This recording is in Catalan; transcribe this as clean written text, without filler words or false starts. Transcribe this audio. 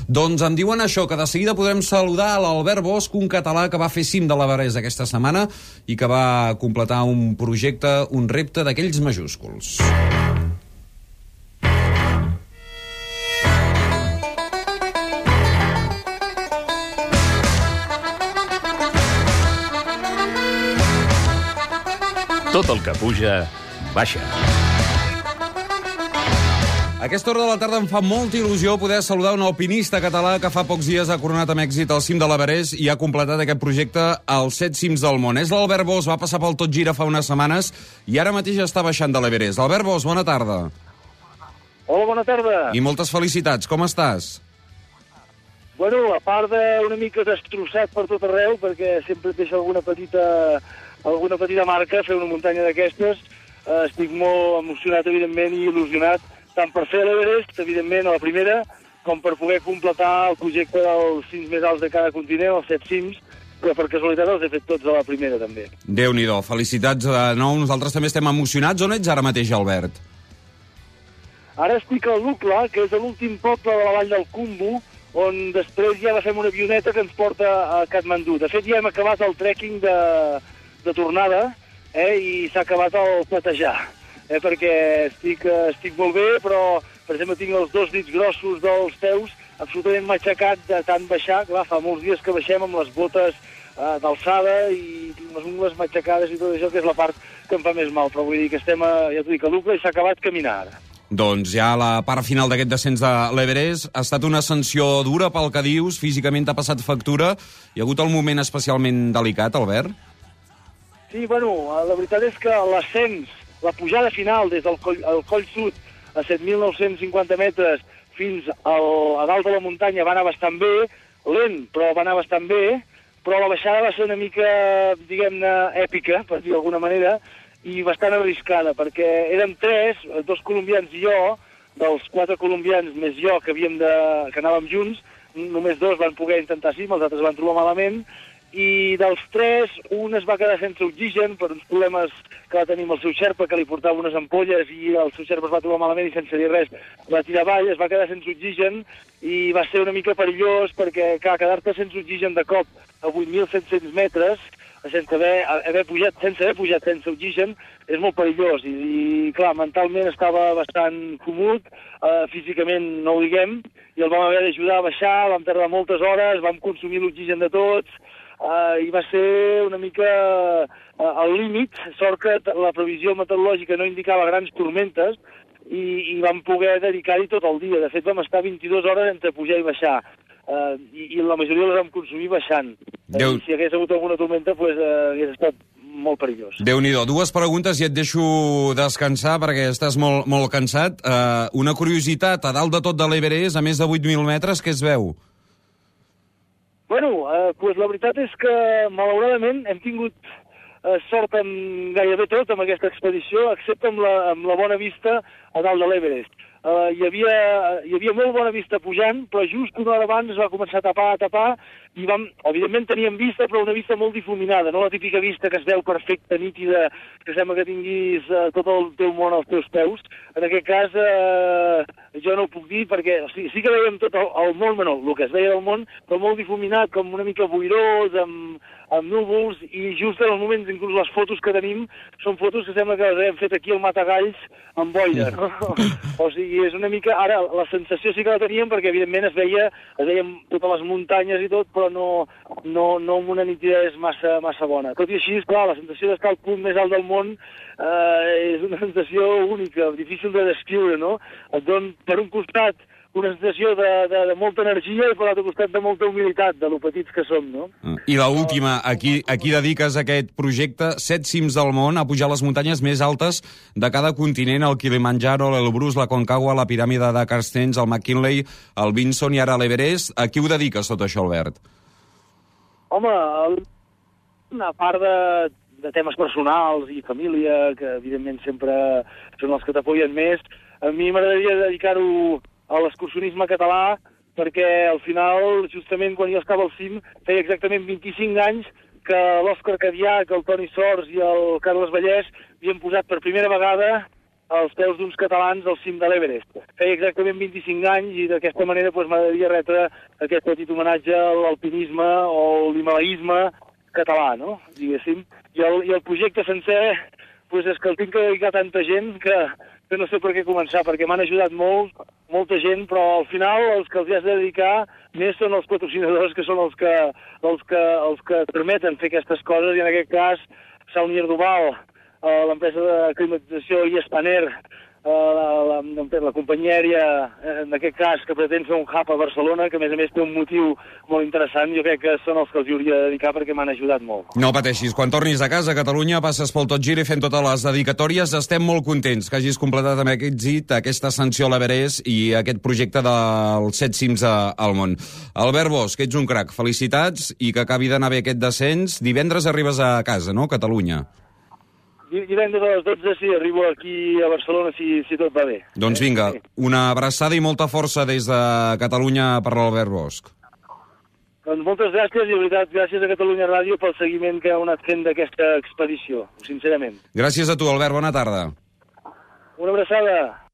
Doncs em diuen això, que de seguida podrem saludar l'Albert Bosch, un català que va fer cim de l'Everest aquesta setmana i que va completar un projecte, un repte d'aquells majúsculs. Tot el que puja, baixa. A aquesta hora de la tarda em fa molta il·lusió poder saludar un alpinista català que fa pocs dies ha coronat amb èxit el cim de l'Everest i ha completat aquest projecte als 7 cims del món. És l'Albert Bosch, va passar pel Tot Gira fa unes setmanes i ara mateix està baixant de l'Everest. Albert Bosch, bona tarda. Hola, bona tarda. I moltes felicitats. Com estàs? Bueno, a part d'una mica destrossat per tot arreu, perquè sempre et deixa alguna petita marca fer una muntanya d'aquestes, estic molt emocionat, evidentment, i il·lusionat, tant per fer l'Everest, evidentment, a la primera, com per poder completar el projecte dels cims més alts de cada continent, els 7 cims, que per casualitat els he fet tots a la primera, també. Déu-n'hi-do, felicitats de nou. Nosaltres també estem emocionats. On ets ara mateix, Albert? Ara estic a Lukla, que és l'últim poble de la vall del Khumbu, on després ja agafem una avioneta que ens porta a Katmandú. De fet, ja hem acabat el trekking de tornada, i s'ha acabat el platejar, perquè estic molt bé, però, per exemple, tinc els 2 dits grossos dels peus absolutament matxacat de tant baixar. Clar, fa molts dies que baixem amb les botes d'alçada i tinc les ungles matxacades i tot això, que és la part que em fa més mal, però vull dir que estem, ja t'ho dic, a Lukla i s'ha acabat caminar ara. Doncs ja la part final d'aquest descens de l'Everest ha estat una ascensió dura pel que dius, físicament t'ha passat factura. Hi ha hagut el moment especialment delicat, Albert? Sí, bueno, la veritat és que l'ascens, la pujada final des del coll sud a 7.950 metres fins a dalt de la muntanya va anar bastant bé, lent, però va anar bastant bé, però la baixada va ser una mica, diguem-ne, èpica, per dir d'alguna manera, i bastant arriscada, perquè érem 2 colombians i jo, dels 4 colombians més jo que anàvem junts, només 2 van poder intentar cim, els altres van trobar malament, i dels 3, un es va quedar sense oxigen per uns problemes que va tenir amb el seu xerpa, que li portava unes ampolles i el seu xerpa es va trobar malament i sense dir res va tirar avall, es va quedar sense oxigen i va ser una mica perillós perquè, clar, quedar-te sense oxigen de cop a 8.700 metres sense haver pujat sense oxigen és molt perillós i clar, mentalment estava bastant comut, físicament no ho diguem, i el vam haver d'ajudar a baixar, vam tardar moltes hores, vam consumir l'oxigen de tots, i va ser una mica al límit. Sort que la previsió meteorològica no indicava grans tormentes i vam poder dedicar-hi tot el dia. De fet, vam estar 22 hores entre pujar i baixar, i la majoria les vam consumir baixant. I si hagués hagut alguna tormenta, hagués estat molt perillós. Déu-n'hi-do. 2 preguntes i et deixo descansar perquè estàs molt, molt cansat. Una curiositat, a dalt de tot de l'Everest, a més de 8.000 metres, què es veu? Bueno, la veritat és que, malauradament, hem tingut sort amb gairebé tot amb aquesta expedició, excepte amb la bona vista a dalt de l'Everest. Hi havia molt bona vista pujant, però just una hora abans es va començar a tapar, i evidentment teníem vista, però una vista molt difuminada, no la típica vista que es veu perfecta, nítida, que sembla que tinguis tot el teu món als teus peus. En aquest cas, jo no ho puc dir, perquè sí que veiem tot el món, el que es veia del món, però molt difuminat, com una mica boirós, amb núvols, i just en els moments, inclús les fotos que tenim, són fotos que sembla que les hem fet aquí al Matagalls amb boira, no? O sigui, és una mica... Ara, la sensació sí que la teníem, perquè evidentment es veien totes les muntanyes i tot, però no amb una nitidesa massa bona. Tot i així, esclar, la sensació d'estar al punt més alt del món és una sensació única, difícil de descriure, no? Et dona, per un costat, una sensació de molta energia i per l'altre costat de molta humilitat, de lo petits que som, no? I l'última, aquí dediques aquest projecte, 7 cims del món, a pujar les muntanyes més altes de cada continent, el Kilimanjaro, l'Elbrus, la Concagua, la piràmide de Carstens, el McKinley, el Vinson i ara l'Everest. A qui ho dediques tot això, Albert? Home, a part de temes personals i família, que evidentment sempre són els que t'apoyen més, a mi m'agradaria dedicar-ho a l'excursionisme català, perquè al final, justament quan jo estava al cim, feia exactament 25 anys que l'Òscar Cadià, que el Toni Sors i el Carles Vallès havien posat per primera vegada als peus d'uns catalans al cim de l'Everest. Feia exactament 25 anys i d'aquesta manera m'agradaria retre aquest petit homenatge a l'alpinisme o l'himalaisme català, no? Diguéssim. I el projecte sencer és que el tinc que dedicar a tanta gent que no sé per què començar, perquè m'han ajudat molta gent, però al final els que els has de dedicar més són els patrocinadors, que són els que permeten fer aquestes coses, i en aquest cas Saunier Duval, l'empresa de climatització i Espaner, la companyia aèria, en aquest cas, que pretén fer un hub a Barcelona, que a més té un motiu molt interessant. Jo crec que són els que els hauria de dedicar perquè m'han ajudat molt. No pateixis, quan tornis a casa a Catalunya passes pel Tot Gira i fent totes les dedicatòries. Estem molt contents que hagis completat amb èxit aquesta ascensió a l'Everest i aquest projecte dels 7 cims al món. Albert Bosch, ets un crac, felicitats i que acabi d'anar bé aquest descens. Divendres arribes a casa, no?, Catalunya. Divendres a les 12, sí, arribo aquí a Barcelona si tot va bé. Doncs vinga, una abraçada i molta força des de Catalunya per l'Albert Bosch. Doncs moltes gràcies, i de veritat, gràcies a Catalunya Ràdio pel seguiment que heu anat fent d'aquesta expedició, sincerament. Gràcies a tu, Albert, bona tarda. Una abraçada.